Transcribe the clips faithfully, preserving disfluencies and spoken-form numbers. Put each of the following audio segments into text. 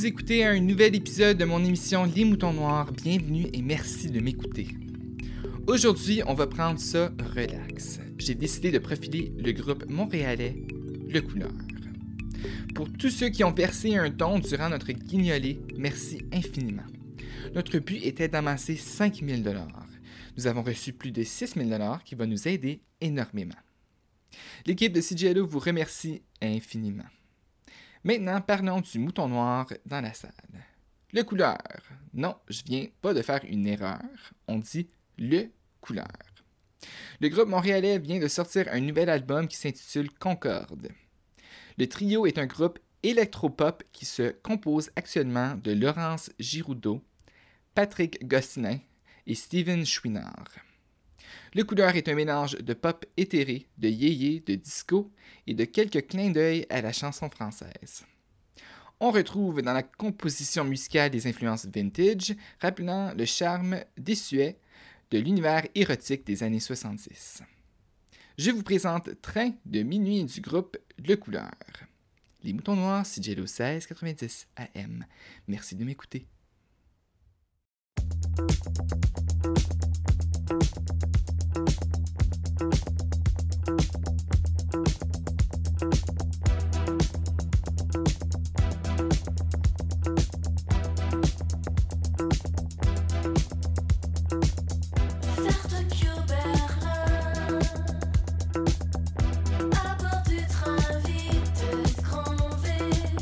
écoutez un nouvel épisode de mon émission Les Moutons Noirs. Bienvenue et merci de m'écouter. Aujourd'hui, on va prendre ça relax. J'ai décidé de profiler le groupe montréalais Le Couleur. Pour tous ceux qui ont versé un don durant notre guignolée, merci infiniment. Notre but était d'amasser cinq mille dollars. Nous avons reçu plus de six mille dollars qui va nous aider énormément. L'équipe de C J L O vous remercie infiniment. Maintenant, parlons du mouton noir dans la salle. Le Couleur. Non, je viens pas de faire une erreur. On dit Le Couleur. Le groupe montréalais vient de sortir un nouvel album qui s'intitule Concorde. Le trio est un groupe électropop qui se compose actuellement de Laurence Giroudot, Patrick Gosselin et Steven Chouinard. Le Couleur est un mélange de pop éthéré, de yéyé, de disco et de quelques clins d'œil à la chanson française. On retrouve dans la composition musicale des influences vintage, rappelant le charme désuet de l'univers érotique des années soixante-dix. Je vous présente Train de minuit du groupe Le Couleur. Les Moutons Noirs, C J L O seize quatre-vingt-dix A M. Merci de m'écouter.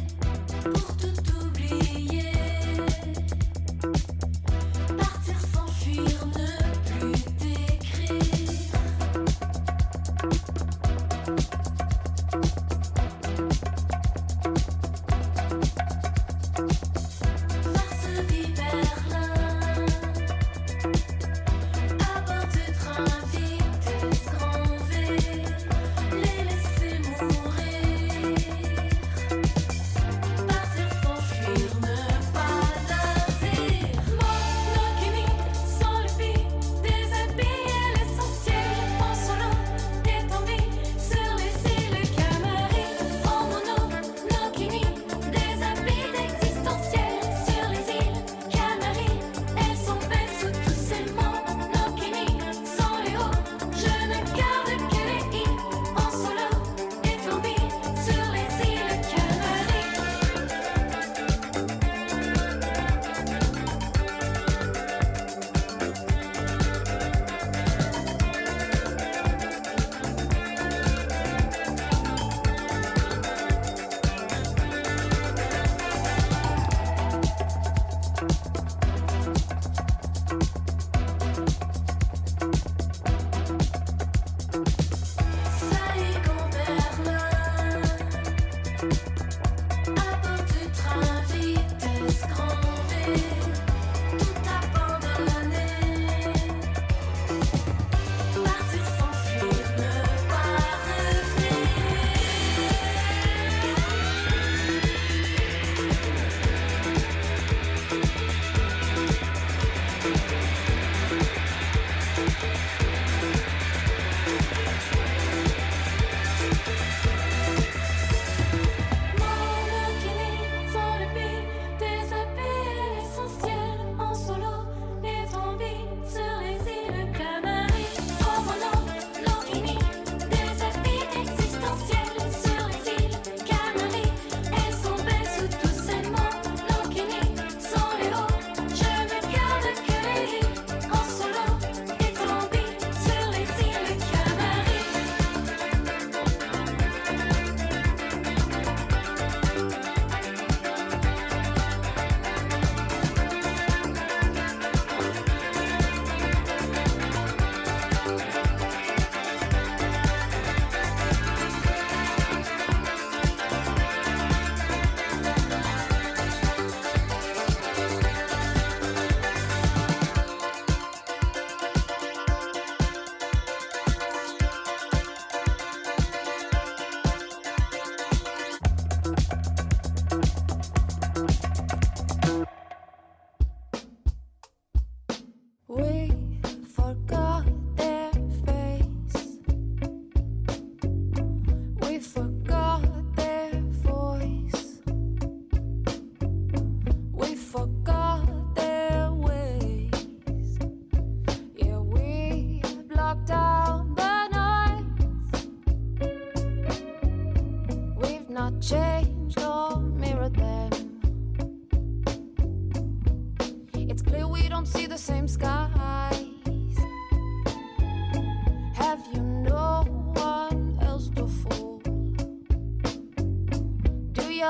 Partir sans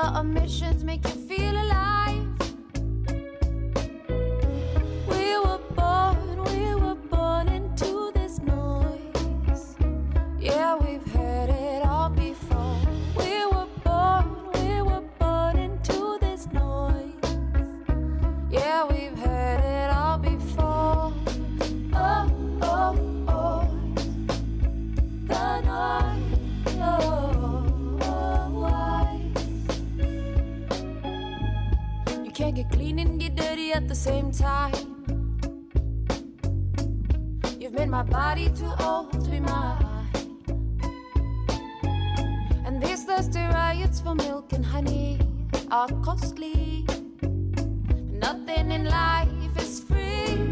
your omissions make you feel alive. We were born, we were born into this noise. Yeah, we've heard it all before. We were born, we were born into this noise. Yeah, we've heard it all before. Oh, oh, oh, the noise. Oh, oh, why? You can't get clean and get dirty at the same time. You've made my body too old to be mine. And these thirsty riots for milk and honey are costly. Nothing in life is free.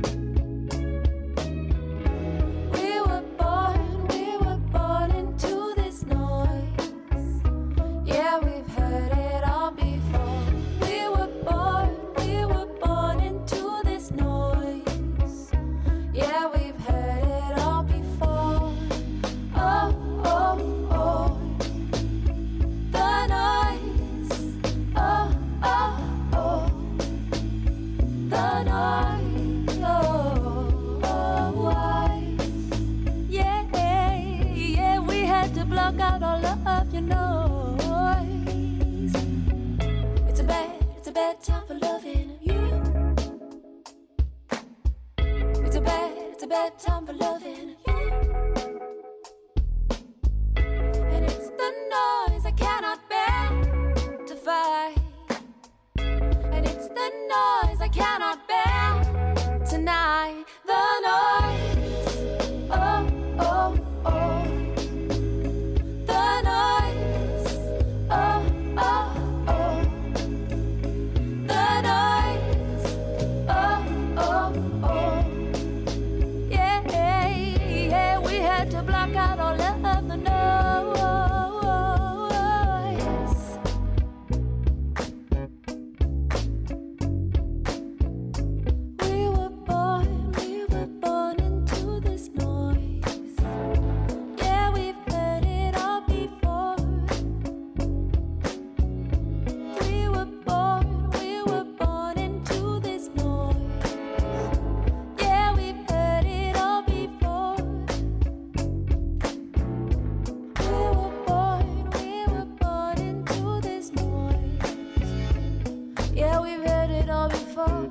We were born, we were born into this noise. Yeah, we've heard it all before. We were born, we were born into this noise. Yeah, we've heard it all before. Oh, oh, oh, the noise. Oh, oh, oh, the noise. Oh, oh, why? Yeah, yeah, we had to block out all of your noise. It's a bad, it's a bad time for loving you. It's a bad, it's a bad time for loving you. And it's the noise I cannot bear to fight. And it's the noise I cannot bear tonight. The noise. Oh, oh, oh. The noise. Oh, oh, oh. The noise. Oh, oh, oh. Yeah, yeah, we had to block out all of the noise. We were born, we were born into this noise. Yeah, we've heard it all before. We were born, we were born into this noise. Yeah, we've heard it all before. We were born, we were born into this noise. Yeah, we've heard it all before.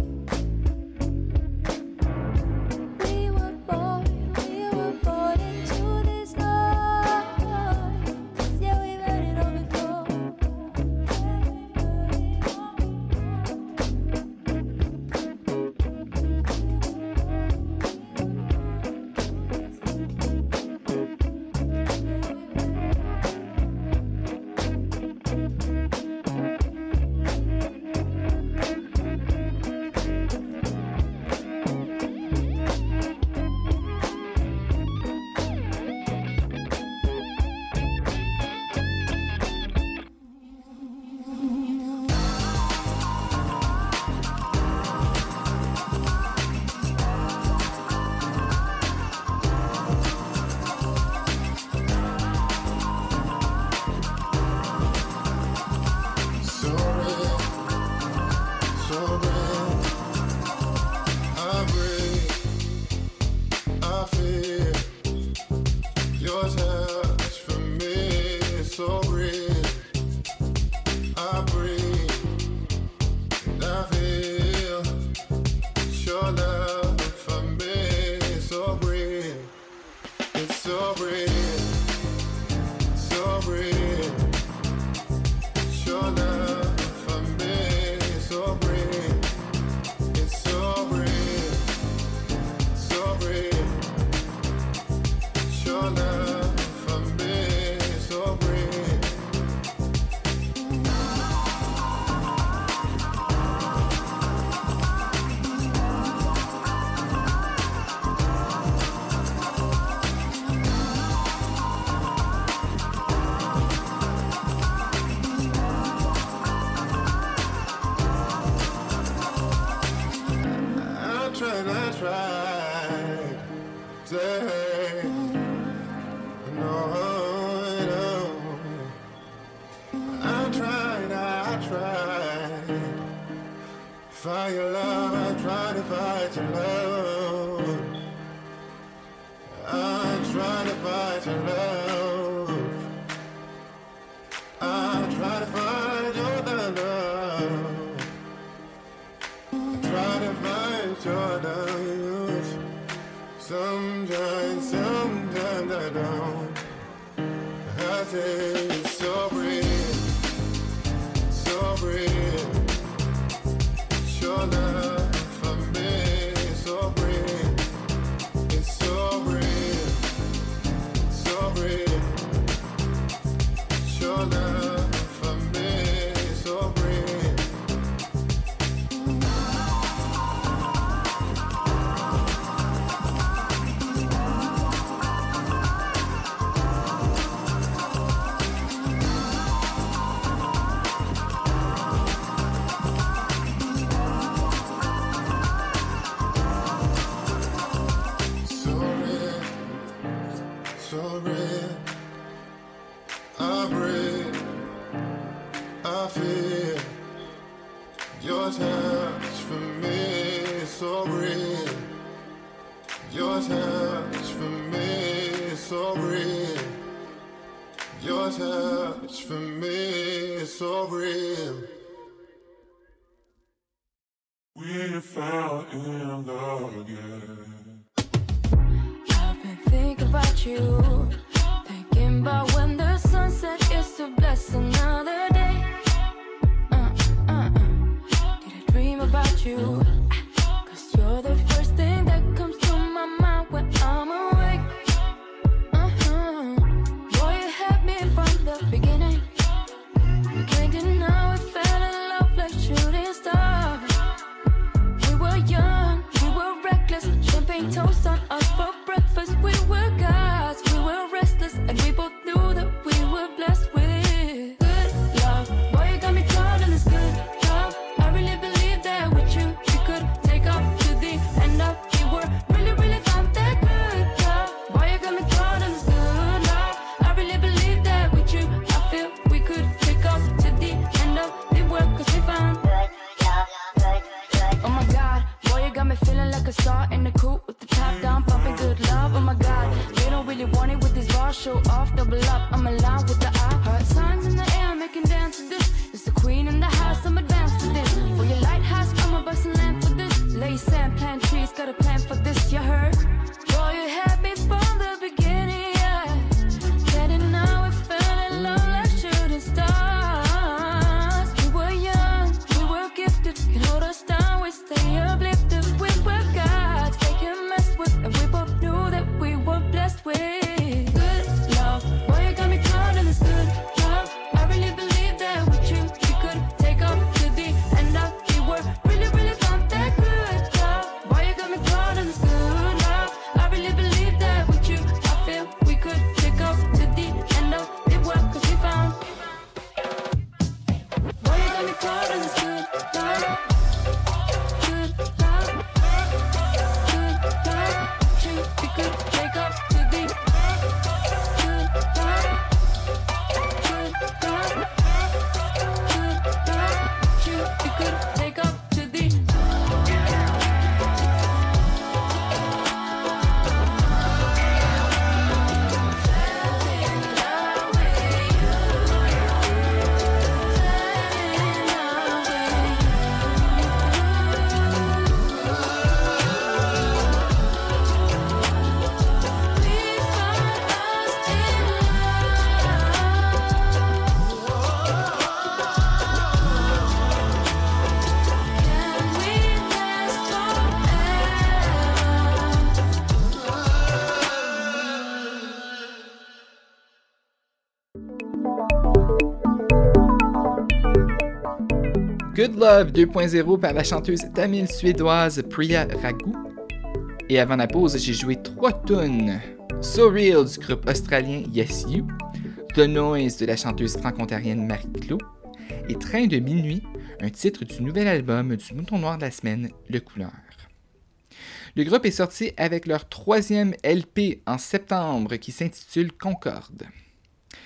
We were born, we were born into this noise. Yeah, we've heard it all before. So real, so real. I breathe, I feel your touch for me is so real. I breathe, and I feel your love for me is so real. It's so real, so real. Your love for me is so real. It's so real, so real. Your love for me is so real. I tried Fight your love, I try to fight your love. I try to fight your love. I try to fight your love. I try to fight your love. Sometimes, sometimes I don't. I say it's so real, so real. Your love for me is so real. It's so real, so real. Your love for me is so real. So real, I breathe, I feel your touch for me is so real. Your touch for me is so real. Your touch for me is so real. We fell in love again. I've been thinking about you, thinking about when the sunset is to bless another day. Uh, uh, uh. Did I dream about you? Cause you're the first thing that comes to my mind when I'm awake. Uh-huh. Boy, you had me from the beginning. You can't deny we fell in love like shooting stars. We were young, we were reckless, champagne toast on us for breakfast. We were gods, we were restless, and we both knew that we were blessed with good love. Boy, you got me caught in this good love. I really believe that with you, we could take off to the end of the world. Really, really found that good love. Boy, you got me caught in this good love. I really believe that with you, I feel we could take off to the end of the world, cause we found oh my god, boy, you got me feeling like a star in the coupe with the top down, pumping good love. Oh my god, they don't really want it with this bar, show off, double up. I'm alive with the eye. Heart signs in the air, making dance to this. It's the queen in the house, I'm advanced to this. For your lighthouse, I'm a bustin' lamp for this. Lay sand, plant trees, got a plan for this, you heard? Boy, you had me from the beginning, yeah. Can't deny we fell in love like shooting stars. We were young, we were gifted, can hold us down, we stay uplifted. We were gods, they can mess with, and we both knew that we were blessed with good love. Boy, you got me caught in this good love. I really believe that with you, we could take off to the end of the world. Really, really found that good love. Boy, you got me caught in this good love. I really believe that with you, I feel we could take off to the end of the world, cause we found. Boy, you got me caught in this good love. Good love. Good love. You, we could take off to the good love. Good love. Good love. You, we could take off to the Good Love deux point zéro par la chanteuse tamile suédoise Priya Raghu. Et avant la pause, j'ai joué trois tunes. So Real du groupe australien Yes You, The Noise de la chanteuse franco-ontarienne Marie-Claude et Train de minuit, un titre du nouvel album du Mouton Noir de la semaine, Le Couleur. Le groupe est sorti avec leur troisième L P en septembre qui s'intitule Concorde.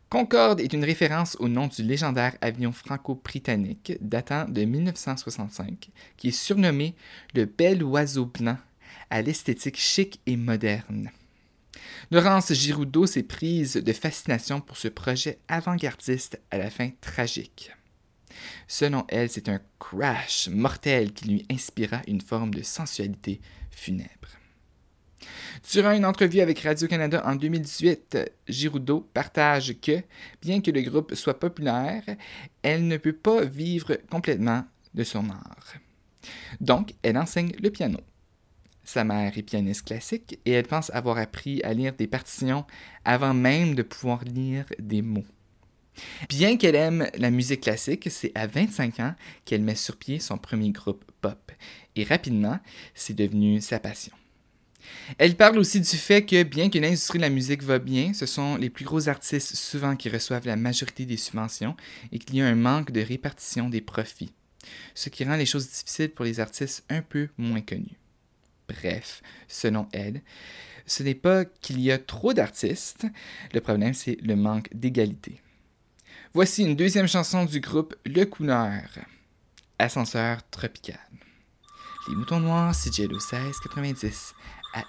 Concorde est une référence au nom du légendaire avion franco-britannique datant de mille neuf cent soixante-cinq, qui est surnommé le Bel Oiseau Blanc à l'esthétique chic et moderne. Laurence Giroudot s'est prise de fascination pour ce projet avant-gardiste à la fin tragique. Selon elle, c'est un crash mortel qui lui inspira une forme de sensualité funèbre. Durant une entrevue avec Radio-Canada en deux mille dix-huit, Giroudot partage que, bien que le groupe soit populaire, elle ne peut pas vivre complètement de son art. Donc, elle enseigne le piano. Sa mère est pianiste classique et elle pense avoir appris à lire des partitions avant même de pouvoir lire des mots. Bien qu'elle aime la musique classique, c'est à vingt-cinq ans qu'elle met sur pied son premier groupe pop. Et rapidement, c'est devenu sa passion. Elle parle aussi du fait que, bien que l'industrie de la musique va bien, ce sont les plus gros artistes souvent qui reçoivent la majorité des subventions et qu'il y a un manque de répartition des profits, ce qui rend les choses difficiles pour les artistes un peu moins connus. Bref, selon elle, ce n'est pas qu'il y a trop d'artistes, le problème c'est le manque d'égalité. Voici une deuxième chanson du groupe Le Couleur, Ascenseur tropical. Les Moutons Noirs, C J L O seize quatre-vingt-dix A M.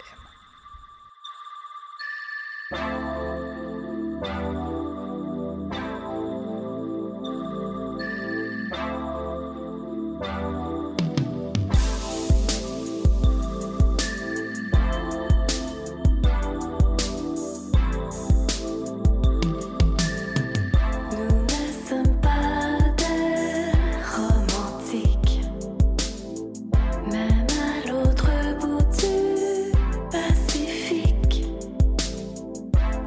Nous ne sommes pas des romantiques, même à l'autre bout du Pacifique.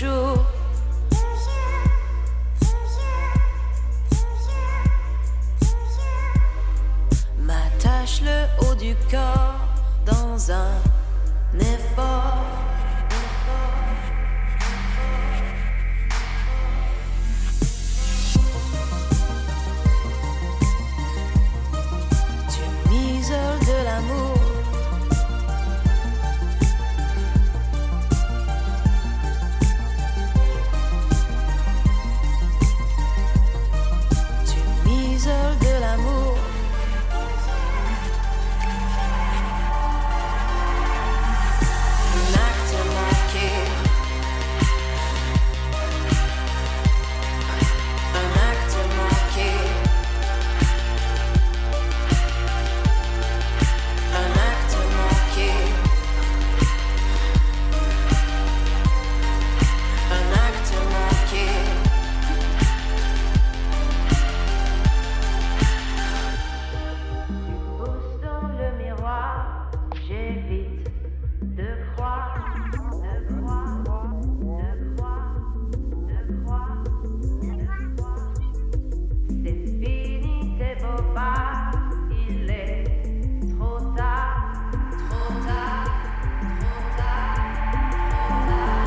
toujours. M'attache le haut du corps dans un effort. Tu m'isoles de l'amour. Tu m'isoles de l'amour. Un acte manqué. Un acte manqué. Un acte manqué. Un acte manqué. Tu pousses dans le miroir, j'évite de croire, de croire, de croire, de croire, de croire. C'est fini, c'est beau pas, il est trop tard, trop tard, trop tard, trop tard.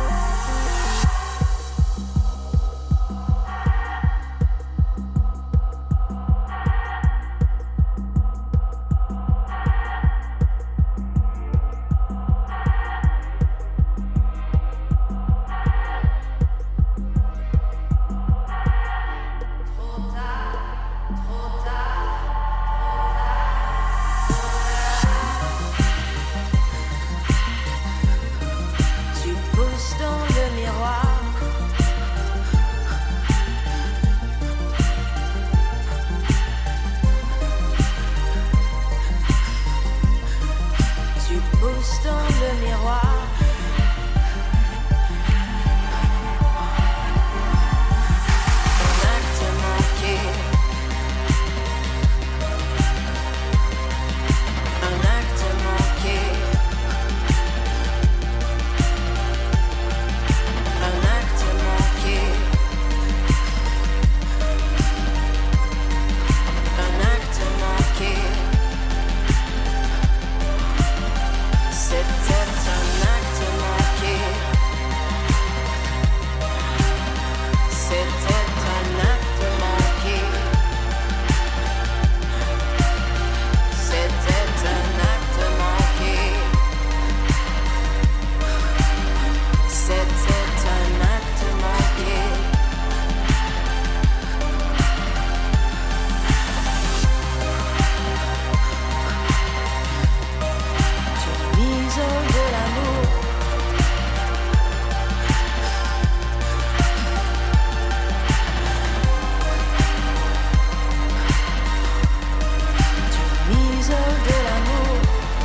Trop tard, trop tard, tu pousses dans le miroir. Tu pousses dans le miroir. Un acte manqué. Un acte manqué. Un acte manqué. Un acte manqué. C'était un acte manqué. C'était un acte manqué. C'était un acte manqué. C'était un acte manqué. Tu m'isoles de l'amour. Tu m'isoles de l'amour.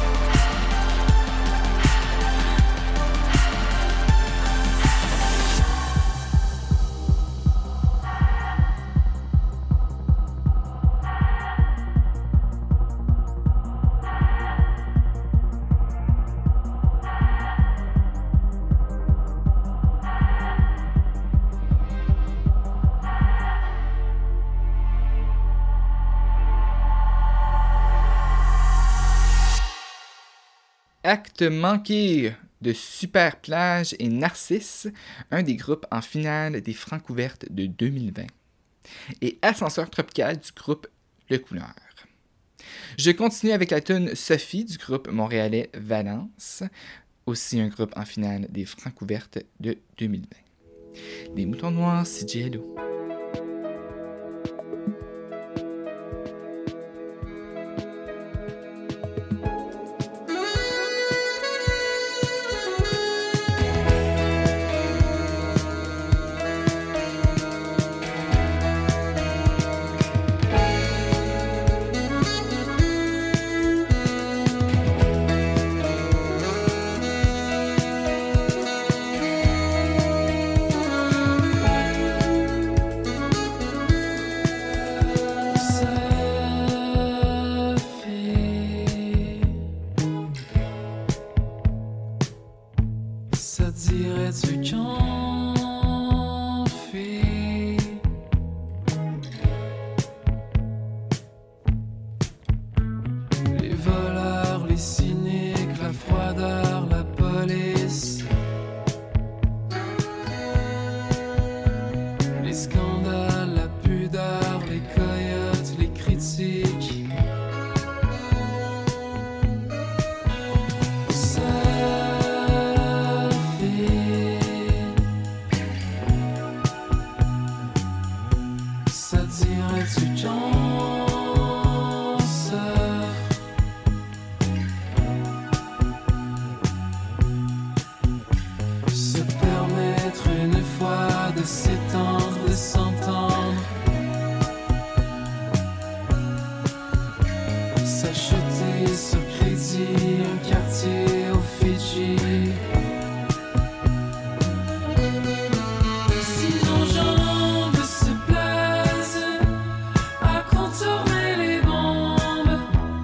Acte manqué de Super Plage et Narcisse, un des groupes en finale des Francouvertes de deux mille vingt. Et Ascenseur tropical du groupe Le Couleur. Je continue avec la tune Sophie du groupe montréalais Valence, aussi un groupe en finale des Francouvertes de deux mille vingt. Les Moutons Noirs, C J L O. s'acheter sur crédit un quartier au Fidji. Si nos jambes se plaisent à contourner les bombes,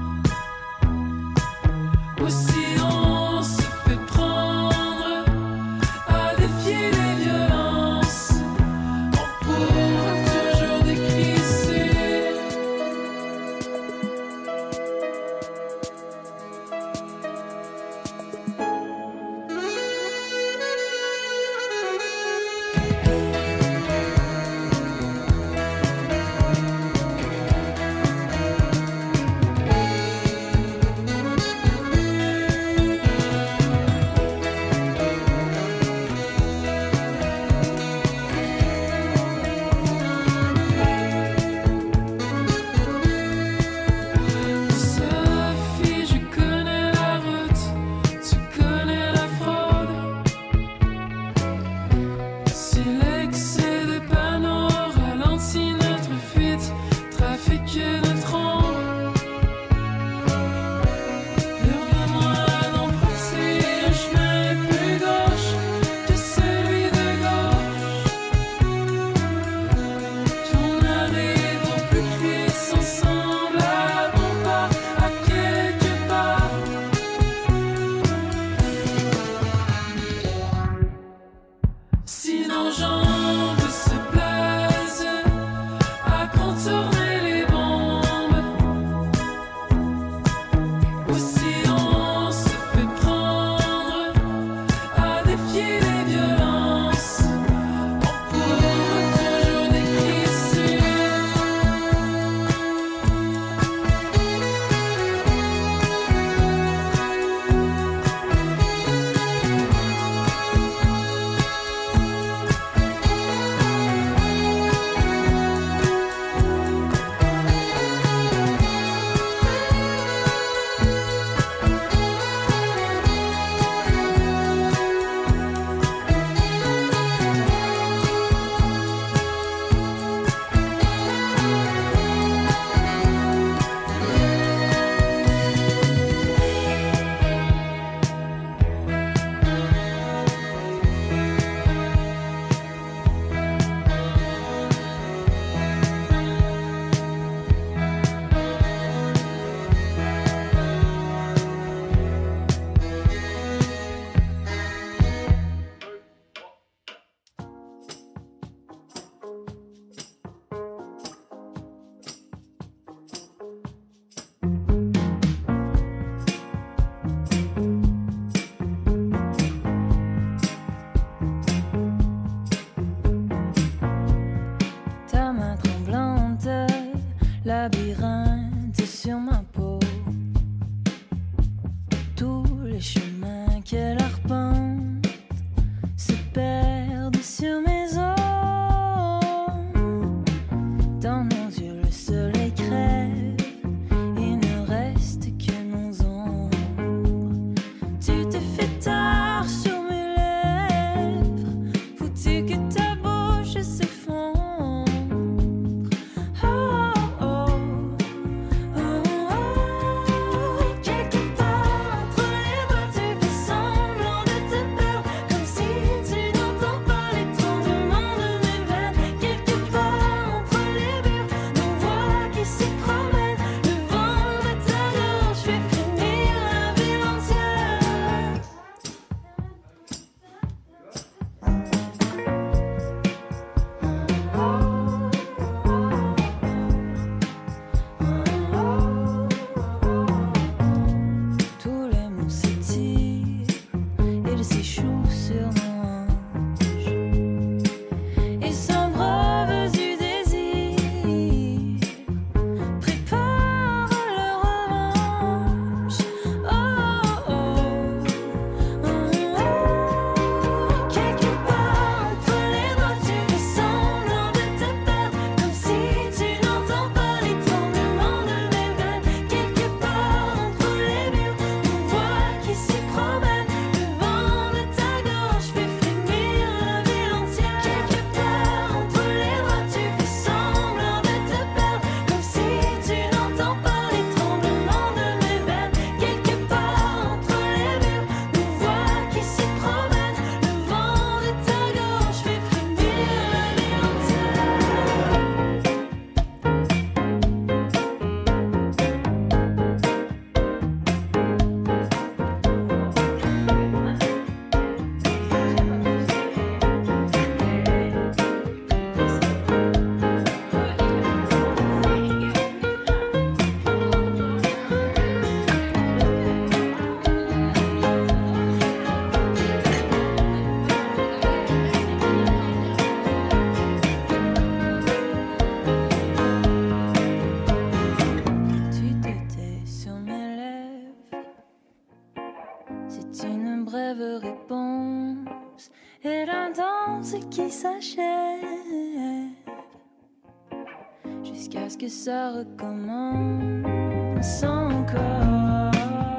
ou si on se fait prendre à défier les violences, on pourra toujours décrisser. Sophie, je connais la route, tu connais la fraude. Si l'excès de panneaux ralentit notre fuite, trafic de trombe, permets-moi d'emprunter un chemin plus gauche que celui de gauche. Qu'on arrive au plus gris sans semblable, on part à quelque part. Si nos jambes se plaisent à contourner les bombes, ou si on se fait prendre à défier les violences, on pourra toujours décrisser. Ta main tremblante, labyrinthe sur ma peau. Tous les chemins qu'elle arpente se perdent sur mes os. Dans nos yeux, le soleil crève, il ne reste que nos ombres. Tu te fais tard sur mes lèvres, faut-tu que ta bouche s'effondre? Oh, oh, oh, oh. Quelque part entre les doigts, tu fais semblant de te perdre, comme si tu n'entends pas les tremblements de mes veines. Quelque part entre les murs, nos voix qui et la danse qui s'achève jusqu'à ce que ça recommence encore.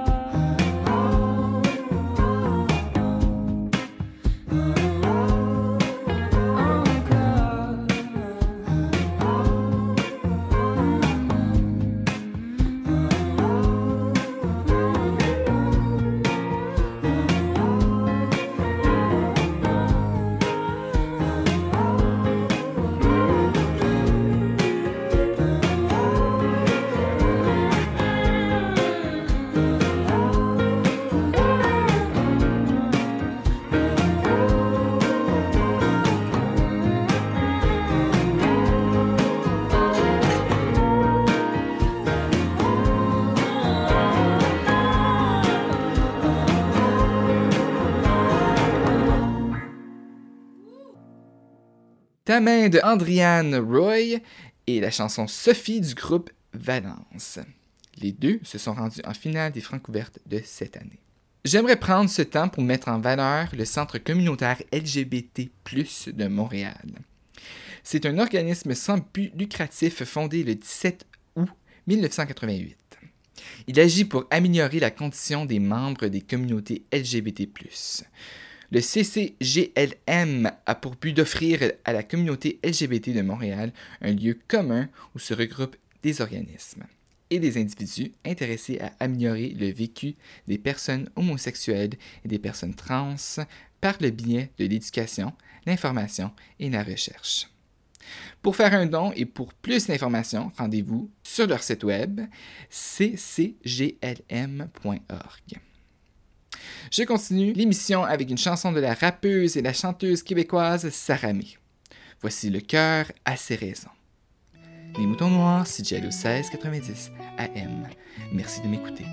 Ta main de Andriane Roy et la chanson Sophie du groupe Valence. Les deux se sont rendus en finale des Francouvertes de cette année. J'aimerais prendre ce temps pour mettre en valeur le Centre communautaire L G B T plus, de Montréal. C'est un organisme sans but lucratif fondé le dix-sept août mille neuf cent quatre-vingt-huit. Il agit pour améliorer la condition des membres des communautés L G B T plus. Le C C G L M a pour but d'offrir à la communauté L G B T de Montréal un lieu commun où se regroupent des organismes et des individus intéressés à améliorer le vécu des personnes homosexuelles et des personnes trans par le biais de l'éducation, l'information et la recherche. Pour faire un don et pour plus d'informations, rendez-vous sur leur site web c c g l m point org. Je continue l'émission avec une chanson de la rappeuse et la chanteuse québécoise Saramé. Voici Le cœur a ses raisons. Les Moutons Noirs, C J L O seize quatre-vingt-dix A M. Merci de m'écouter.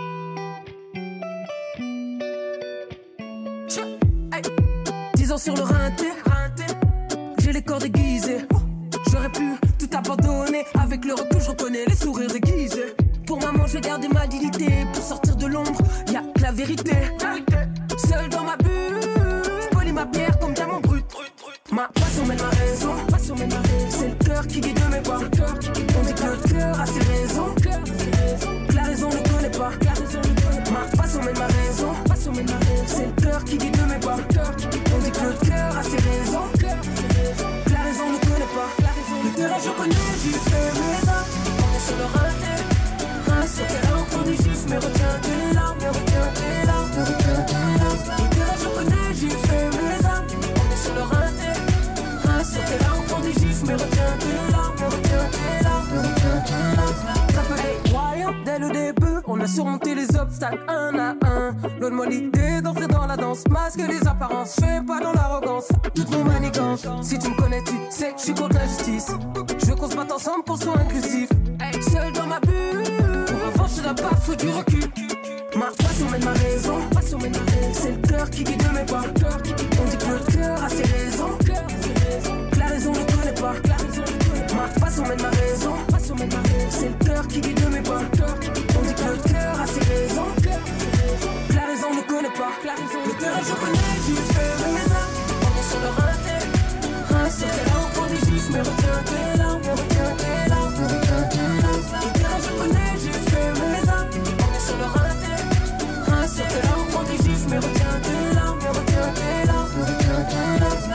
dix ans sur le rinté, j'ai les corps déguisés. J'aurais pu tout abandonner. Avec le recul, je reconnais les sourires aiguisés. Pour maman, je vais garder ma dignité. Pour sortir de l'ombre, y'a que la vérité. Seul dans ma bulle, je polis ma pierre comme diamant brut. Ma passion mène ma raison. C'est le cœur qui guide mes pas. On dit que le cœur a ses raisons. Que la raison ne connaît pas. Ma passion mène ma raison. C'est le cœur qui guide mes pas. On dit que le cœur a ses raisons. Que la raison ne connaît pas. Le terrain je connais, j'y fais mes armes. On est sur le raté. C'est qu'elle a encore des juifs, mais retiens tes larmes, mais retiens tes larmes, mais retiens tes larmes. Le terrain je connais, j'y fais mes armes. On est sur le raté. C'est qu'elle a encore des juifs, mais retiens tes larmes, mais retiens tes larmes, mais retiens tes larmes. Rappelez, voyons, dès le début, on a surmonté les obstacles un à un. Loin de moi l'idée d'entrer dans la danse, masque les apparences, je fais pas dans l'arrogance, toutes nos manigances. Si tu me connais, tu sais que je suis contre l'injustice. Je veux qu'on se batte ensemble pour soit inclusif. Seul dans ma bulle, pour avancer la barre, faut du recul. Ma passion mène ma raison, c'est le cœur qui guide mes pas. On dit que le cœur a ses raisons, que la raison ne connaît pas. Ma passion mène ma raison, c'est le cœur qui guide mes pas. On dit que le cœur a ses raisons, que la raison ne connaît pas. Le terrain je connais, j'y fais mes armes. On est sur le raté. C'est qu'elle a encore des juifs, mais retiens tes larmes, mais retiens tes larmes, mais retiens tes larmes. Le terrain je connais, j'y fais mes armes. On est sur le raté. C'est qu'elle a encore des juifs, mais retiens tes larmes, mais retiens tes larmes, mais retiens tes larmes.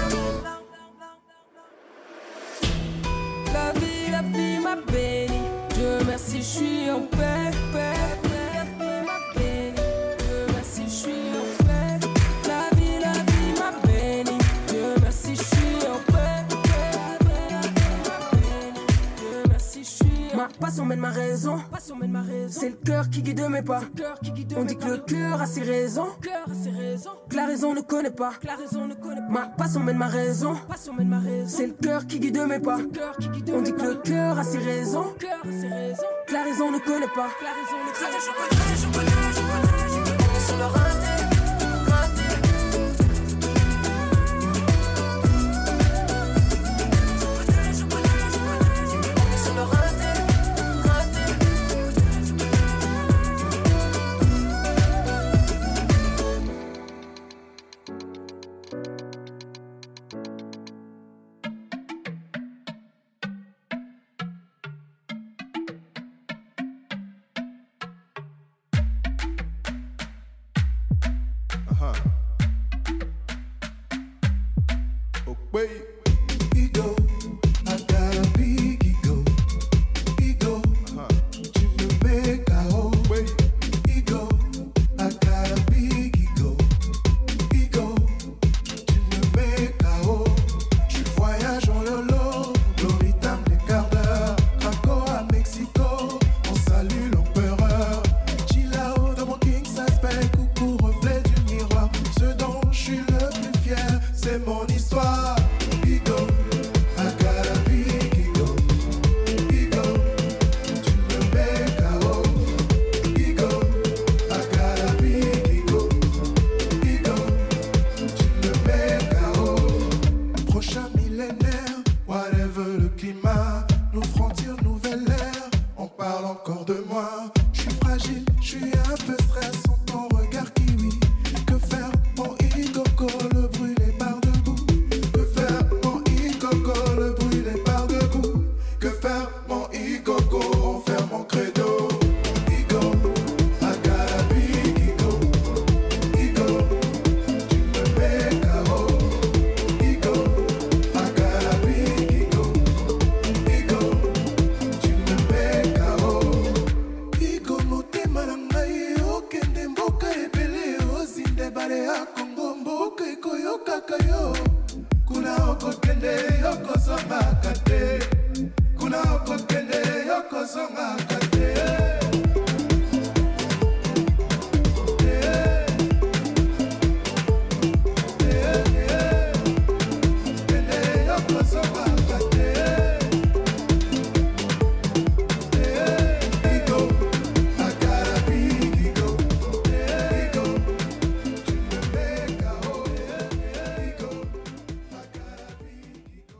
La vie, la vie m'a béni. Dieu merci, je suis en paix, paix, paix. La vie m'a béni. Dieu merci, je suis en paix. La vie, la vie m'a béni. Dieu merci, je suis en paix, paix, paix. La vie m'a béni. Dieu merci, je suis en paix. Ma passion mène ma raison. C'est le cœur qui guide mes pas. On dit que le cœur a ses raisons. Que la raison ne connaît pas. Ma passion mène ma raison. C'est le cœur qui guide mes pas. On dit que le cœur a ses raisons. Que la raison ne connaît pas. On est sur le raté. Wait, ego, I got a big ego. Ego, tu me mets K O. Wait, ego, I got a big ego. Ego, tu me mets K O. Je voyage en lolo, le rythme des quarts d'heure. Craco à Mexico, on salue l'empereur. Chilao dans mon king size bed, coucou reflet du miroir. Ce dont je suis le plus fier, c'est mon histoire. Ego, I got a big ego. Ego, tu me mets K O. Ego, I got a big ego. Ego, tu me mets K O. Prochain millénaire, whatever le climat, nous ferons dire nouvelle ère. On parle encore de moi. Je suis fragile, je suis un peu stressant. Ton regard kiwi. Que faire mon igogo, le brûler par debout. Que faire mon igogo, le brûler par debout. Que faire mon igogo, on fait mon credo. Ego, I got a big ego. Ego, tu me mets K O. Ego, I got a big ego. Ego, tu me mets K O. Ego motema na ngai okende mboka ebele ozinde bale ya Kongo mboka ekoyokaka yo. Kuna okokende yokozongaka te. Kuna okokende yokozongaka te. Eh, eh, eh, kende yokozongaka te. Eh, ego, I got a big ego. Ego, tu me mets K O. Ego, I got a big ego.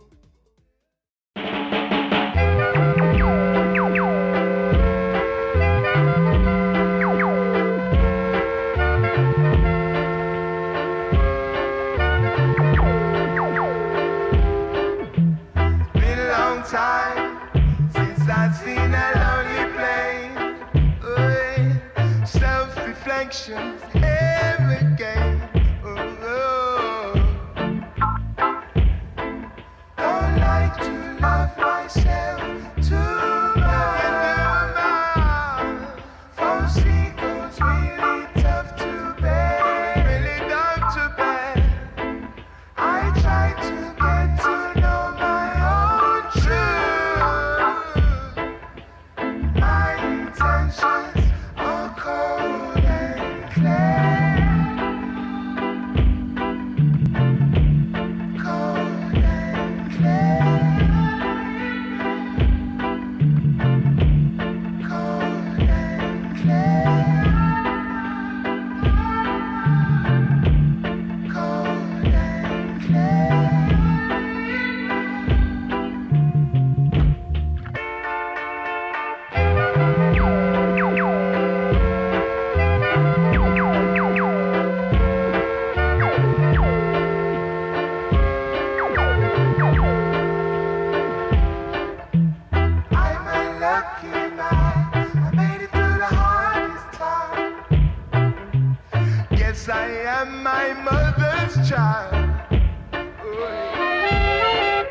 Been a long time since I've seen a lonely place. Oh, yeah. Self-reflection every game. Oh, oh. Don't like to love myself too much. False ego's really tough to bear. Really tough to bear. I try to get to know my own truth. My intentions are cold and clear. Cold and clear. Cold and clear. Cold and clear. I'm a lucky man. I made it through the hardest time. Guess I am my mother's child. Oh, yeah.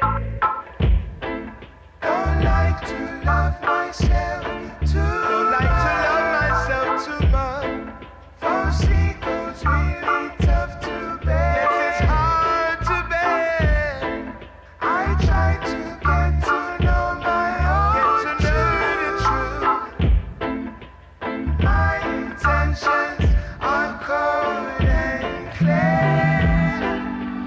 Don't like to love myself too Don't like to love myself too much. False ego's really tough to bear. Yes, it's hard to bear. I try to get to know my own Get to know the truth. My intentions are cold and clear.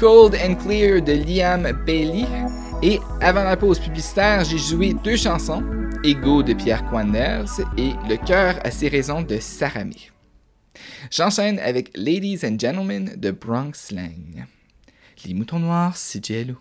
Cold and Clear de Liam Bailey. Et avant la pause publicitaire, j'ai joué deux chansons, Ego de Pierre Quanders et Le cœur a ses raisons de Sarah May. J'enchaîne avec Ladies and Gentlemen de Bronx Slang. Les moutons noirs, c'est Jello.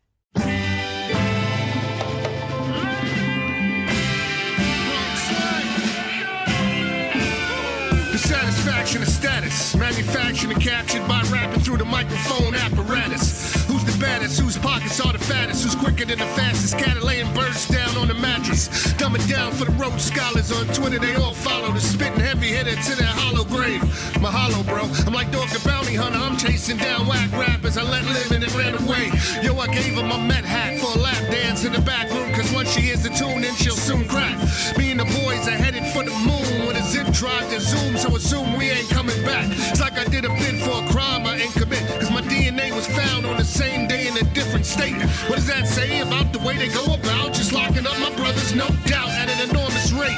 Satisfaction of status, manufactured and captured by rapping through the microphone apparatus. Who's the baddest? Whose pockets are the fattest? Who's quicker than the fastest? Cat laying birds down on the mattress. Dumb it down for the road scholars on Twitter. They all follow the spitting heavy hitter to their hollow grave. Mahalo, bro. I'm like Dog the Bounty Hunter. I'm chasing down whack rappers. I let live and it ran away. Yo, I gave her my Met hat for a lap dance in the back room. Cause once she hears the tune, then she'll soon crack. Me and the boys are headed for the moon with a zip drive to zoom. So assume we ain't coming back. It's like I did a bid for a crime I ain't commit. Cause my D N A was found on the same day in a different state. What does that say about the way they go about just locking up my brothers? No doubt at an enormous rate.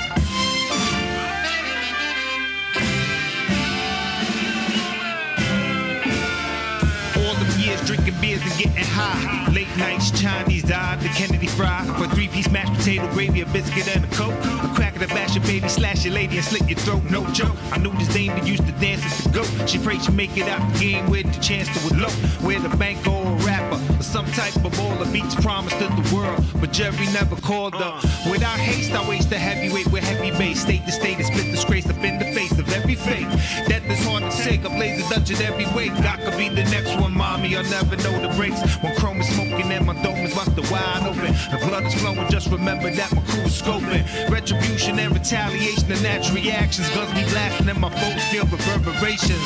All them years drinking beers and getting high. Late nights, Chinese dive, the Kennedy fry. For three-piece mashed potato, gravy, a biscuit, and a Coke. A cracker to bash your baby, slash your lady, and slit your throat. No joke. I knew this dame that used to dance at the goat. She prayed she make it out the game with the chance to elope. With a bank or a rapper, or some type of all the beats promised to the world. But Jerry never called her. Without haste, I waste a heavyweight with heavy bass. State to state and spit disgrace up in the face of every fake. Death is hard to take. I blaze the dungeon every way. God could be the next one, mommy. I'll never know the breaks. When chrome is smoking and my dome is busted wide open. The blood is flowing, just remember that my crew is scoping. Retribution and retaliation and natural reactions. Guns be blasting and my folks feel reverberations.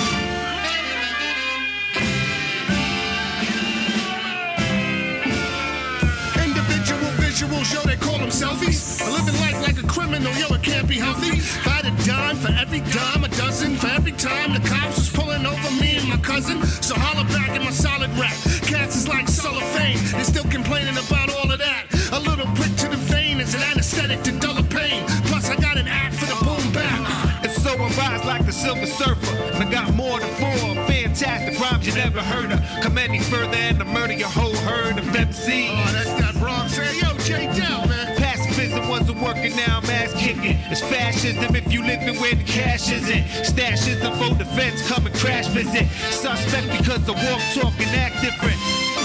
Individual visuals, yo, they call them selfies. A living life like a criminal, yo, it can't be healthy. If I had a dime for every dime, a dozen for every time the cops was pulling over me and my cousin. So holler back in my solid rap. Cats is like cellophane, they still complaining about all of that. A little prick to the vein is an anesthetic to dull the pain. Plus I got an act for the boom bap. And so I rise like the Silver Surfer. And I got more than four fantastic rhymes you never heard of. Come any further and I murder your whole herd of M Cs. Oh, that's that Bronx. Hey, yo, J Dell, man. Pacifism wasn't working, now I'm ass kicking. It's fascism if you living where the cash isn't. Stashism for defense, come and crash visit. Suspect because I walk, talk, and act different.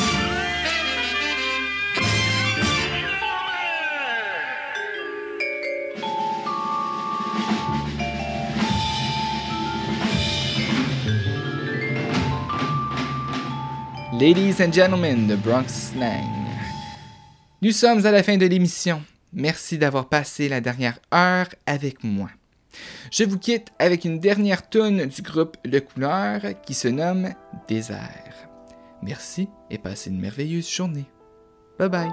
Ladies and gentlemen de Bronx Slang. Nous sommes à la fin de l'émission. Merci d'avoir passé la dernière heure avec moi. Je vous quitte avec une dernière toune du groupe Le Couleur qui se nomme Désert. Merci et passez une merveilleuse journée. Bye bye.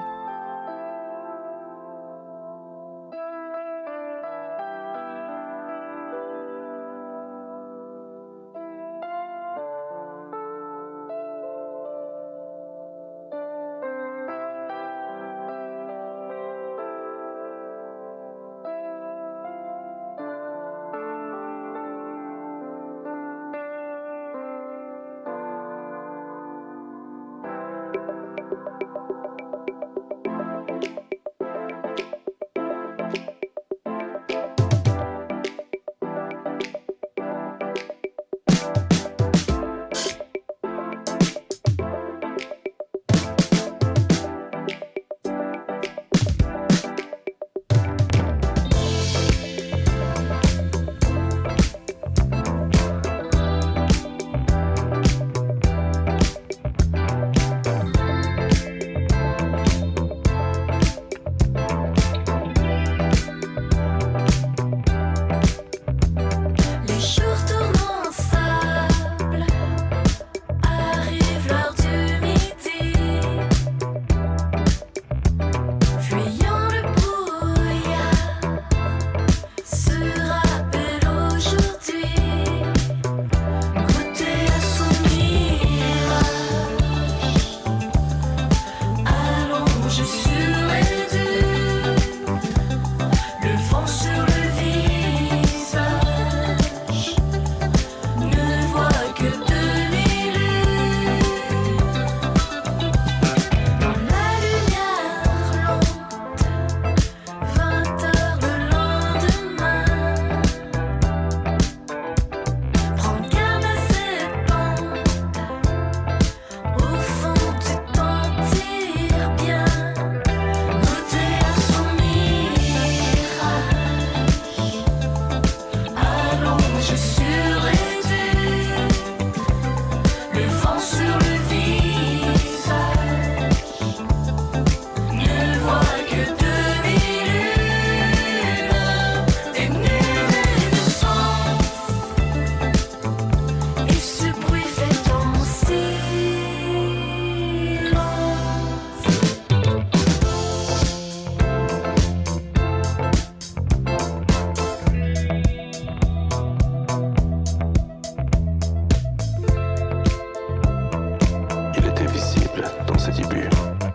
ce début.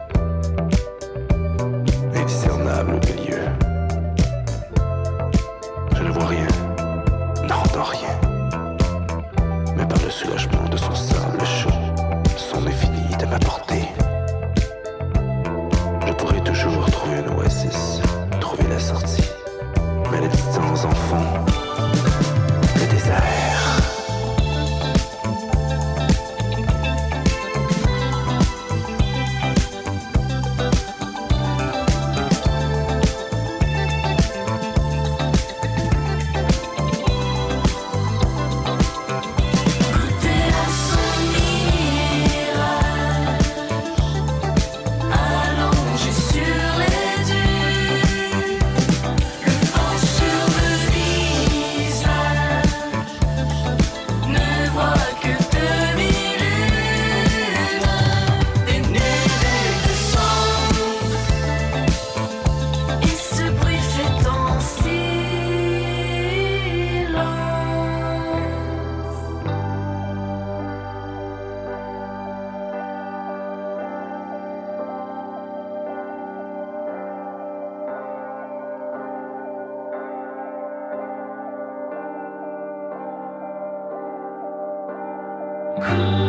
Indiscernable au milieu. Je ne vois rien, n'entends rien. Mais par le soulagement de son sable chaud, son infini est à ma portée. Je pourrais toujours trouver un oasis, trouver la sortie. Mais la distance en fond, le désert. Cool.